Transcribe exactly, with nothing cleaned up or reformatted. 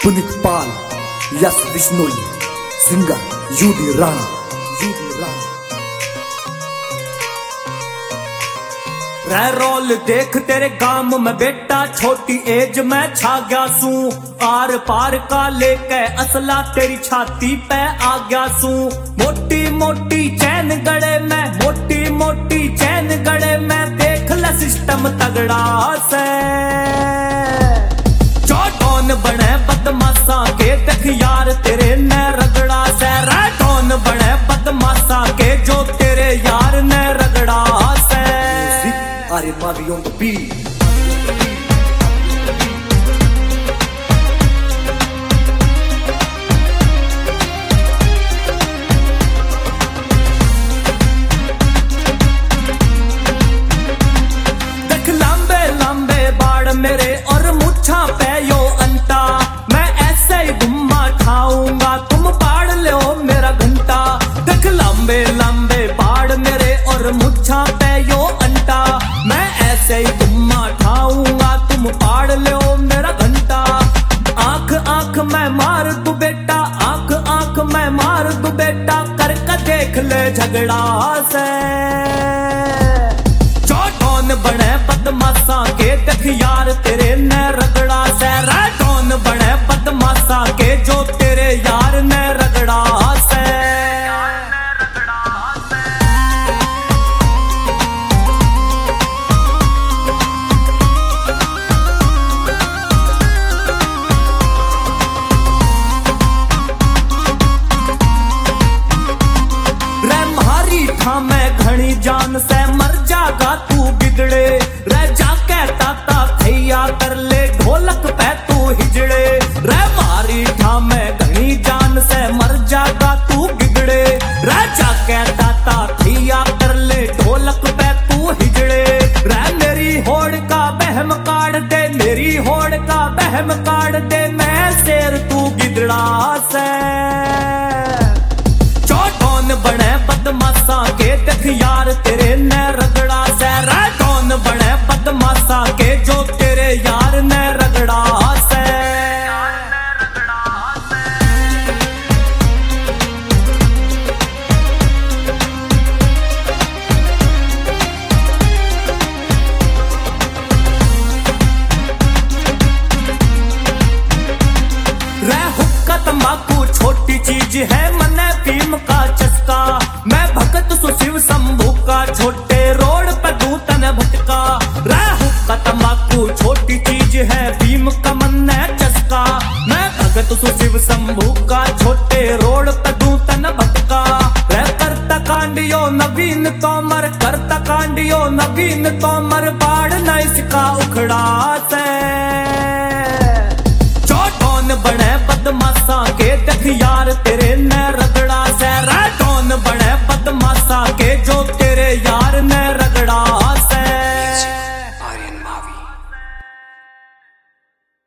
Puneet Pal, Yash Bishnoi, singer U D Rana, U D Rana. रह रोल देख तेरे गांव में बेटा, छोटी एज में छा गया सू। आर पार का लेके असला तेरी छाती पे आ गया सू। मोटी मोटी चैन गड़े में, मोटी मोटी चैन गड़े में, देख ले सिस्टम तगड़ा से। चौटोन बने बदमाशा के, देख यार तेरे ने रगड़ा से। रैटोन बने बदमाशा के, जो तेरे यार ने रगड़ा से। Are Mavi on the beat? देख लंबे लंबे बाड़ मेरे और मुच्छा पे यो अंटा। मैं ऐसे ही घुमा खाऊंगा, तुम पाड़ लो मेरा घंटा। देख लंबे लंबे बाड़ मेरे और मुच्छा पे यो अंटा। मैं ऐसे ही घुमा ठाऊंगा, तुम पाड़ लो मेरा घंटा। आंख आंख मैं मार दू बेटा, आंख आंख मैं मार दू बेटा, करके देख ले झगड़ा से। चौटोन बने बदमाशा के, देख यार तेरे ने रगड़ा से। रैटोन बने बदमाशा के, जो तेरे यार ने रगड़ा से। मैं घनी जान से मर जागा तू गिदड़े। रह जाके ताता थैया कर ले, ढोलक पे तू हिजड़े। रह मारी ठा मैं घनी जान से मर जागा तू गिदड़े। रह जाके ताता थैया कर ले, ढोलक पे तू हिजड़े। रह मेरी होड़ का बहम काट दे, मेरी होड़ का बहम काट दे, मैं शेर तू गिदड़ा से। चौटोन बने बदमाशा के, देख यार तेरे ने रगड़ा से। रैटोन बने बदमाशा के, जो तेरे यार ने रगड़ा से। रह हुक्का तंबाकू छोटी चीज है, मने भीम का चस्का। मैं भगत सु शिव शंभू का, छोटे रोड पे तू तन भटका। रह हुक्का तंबाकू छोटी चीज है, भीम का मन चस्का। मैं भगत सु शिव शंभू का, छोटे रोड पे तू तन भटका। रह करता कांडियो नवीन तोमर, करता कांडियो नवीन तोमर, बाढ़ न इसका उखड़ा से। चौटोन बने बदमाशा के, देख यार तेरे ने रगड़ा से। रैटोन बने बदमाशा के,